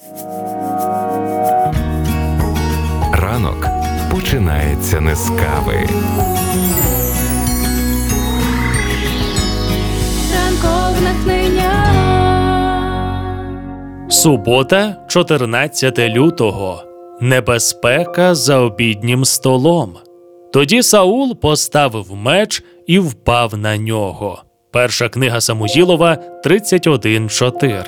Ранок починається не з кави. Ранкове натхнення. Субота, 14 лютого. Небезпека за обіднім столом. Тоді Саул поставив меч і впав на нього. Перша книга Самуїлова, 31:4.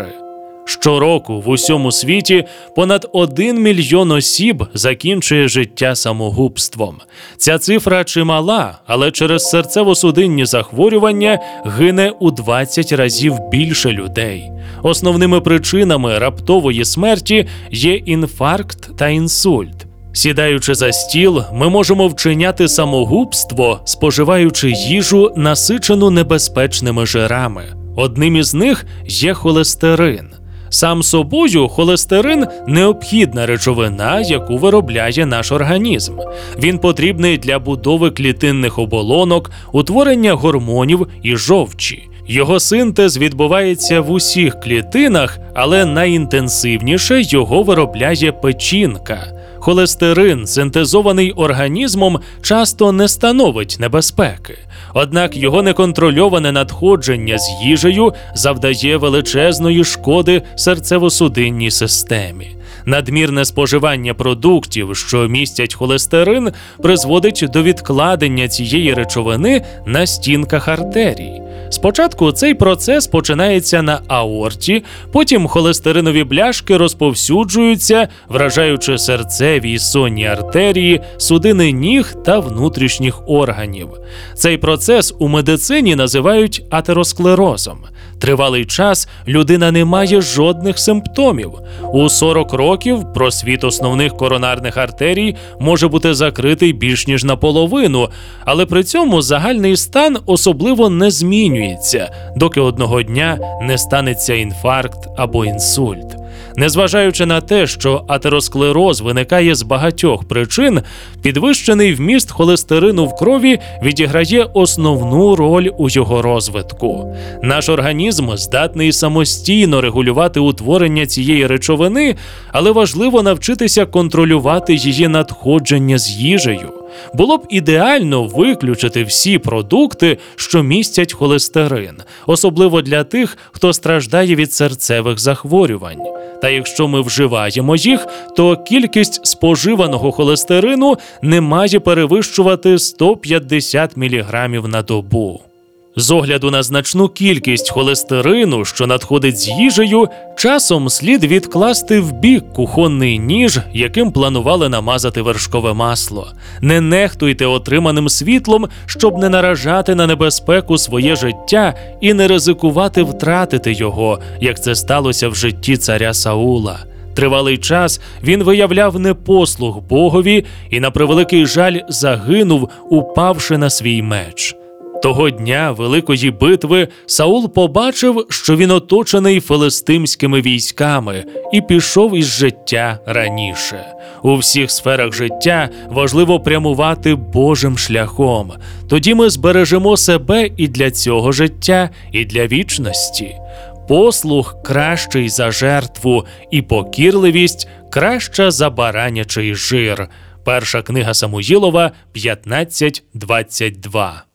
Щороку в усьому світі понад 1 мільйон осіб закінчує життя самогубством. Ця цифра чимала, але через серцево-судинні захворювання гине у 20 разів більше людей. Основними причинами раптової смерті є інфаркт та інсульт. Сідаючи за стіл, ми можемо вчиняти самогубство, споживаючи їжу, насичену небезпечними жирами. Одним із них є холестерин. Сам собою холестерин – необхідна речовина, яку виробляє наш організм. Він потрібний для будови клітинних оболонок, утворення гормонів і жовчі. Його синтез відбувається в усіх клітинах, але найінтенсивніше його виробляє печінка. Холестерин, синтезований організмом, часто не становить небезпеки. Однак його неконтрольоване надходження з їжею завдає величезної шкоди серцево-судинній системі. Надмірне споживання продуктів, що містять холестерин, призводить до відкладення цієї речовини на стінках артерій. Спочатку цей процес починається на аорті, потім холестеринові бляшки розповсюджуються, вражаючи серцеві й сонні артерії, судини ніг та внутрішніх органів. Цей процес у медицині називають атеросклерозом. Тривалий час людина не має жодних симптомів. У 40 років просвіт основних коронарних артерій може бути закритий більш ніж наполовину, але при цьому загальний стан особливо не змінюється, доки одного дня не станеться інфаркт або інсульт. Незважаючи на те, що атеросклероз виникає з багатьох причин, підвищений вміст холестерину в крові відіграє основну роль у його розвитку. Наш організм здатний самостійно регулювати утворення цієї речовини, але важливо навчитися контролювати її надходження з їжею. Було б ідеально виключити всі продукти, що містять холестерин, особливо для тих, хто страждає від серцевих захворювань. Та якщо ми вживаємо їх, то кількість споживаного холестерину не має перевищувати 150 мг на добу. З огляду на значну кількість холестерину, що надходить з їжею, часом слід відкласти вбік кухонний ніж, яким планували намазати вершкове масло. Не нехтуйте отриманим світлом, щоб не наражати на небезпеку своє життя і не ризикувати втратити його, як це сталося в житті царя Саула. Тривалий час він виявляв непослух Богові і, на превеликий жаль, загинув, упавши на свій меч. Того дня великої битви Саул побачив, що він оточений филистимськими військами і пішов із життя раніше. У всіх сферах життя важливо прямувати Божим шляхом. Тоді ми збережемо себе і для цього життя, і для вічності. Послух кращий за жертву, і покірливість краща за баранячий жир. Перша книга Самуїлова, 15:22.